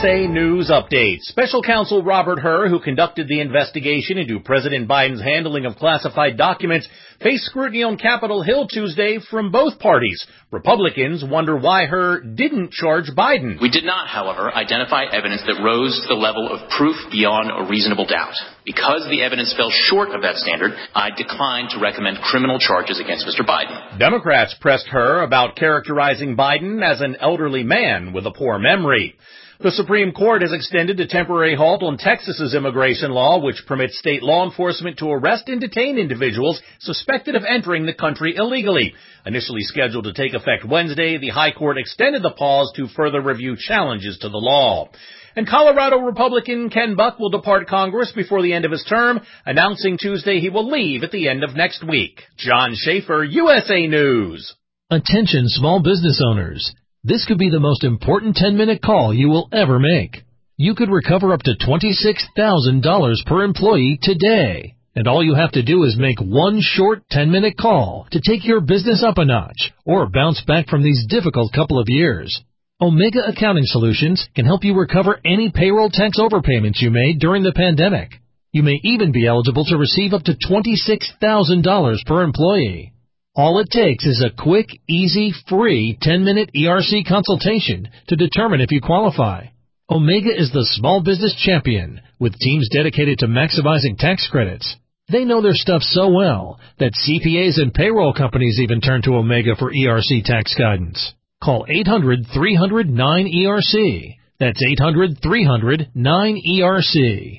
USA News Update. Special counsel Robert Hur, who conducted the investigation into President Biden's handling of classified documents, faced scrutiny on Capitol Hill Tuesday from both parties. Republicans wonder why Hur didn't charge Biden. We did not, however, identify evidence that rose to the level of proof beyond a reasonable doubt. Because the evidence fell short of that standard, I declined to recommend criminal charges against Mr. Biden. Democrats pressed Hur about characterizing Biden as an elderly man with a poor memory. The Supreme Court has extended a temporary halt on Texas's immigration law, which permits state law enforcement to arrest and detain individuals suspected of entering the country illegally. Initially scheduled to take effect Wednesday, the High Court extended the pause to further review challenges to the law. And Colorado Republican Ken Buck will depart Congress before the end of his term, announcing Tuesday he will leave at the end of next week. John Schaefer, USA News. Attention small business owners. This could be the most important 10-minute call you will ever make. You could recover up to $26,000 per employee today. And all you have to do is make one short 10-minute call to take your business up a notch or bounce back from these difficult couple of years. Omega Accounting Solutions can help you recover any payroll tax overpayments you made during the pandemic. You may even be eligible to receive up to $26,000 per employee. All it takes is a quick, easy, free 10-minute ERC consultation to determine if you qualify. Omega is the small business champion with teams dedicated to maximizing tax credits. They know their stuff so well that CPAs and payroll companies even turn to Omega for ERC tax guidance. Call 800-300-9ERC. That's 800-300-9ERC.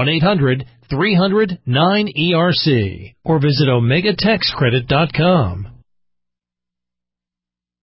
1-800-300-9ERC. Or visit OmegaTaxCredit.com.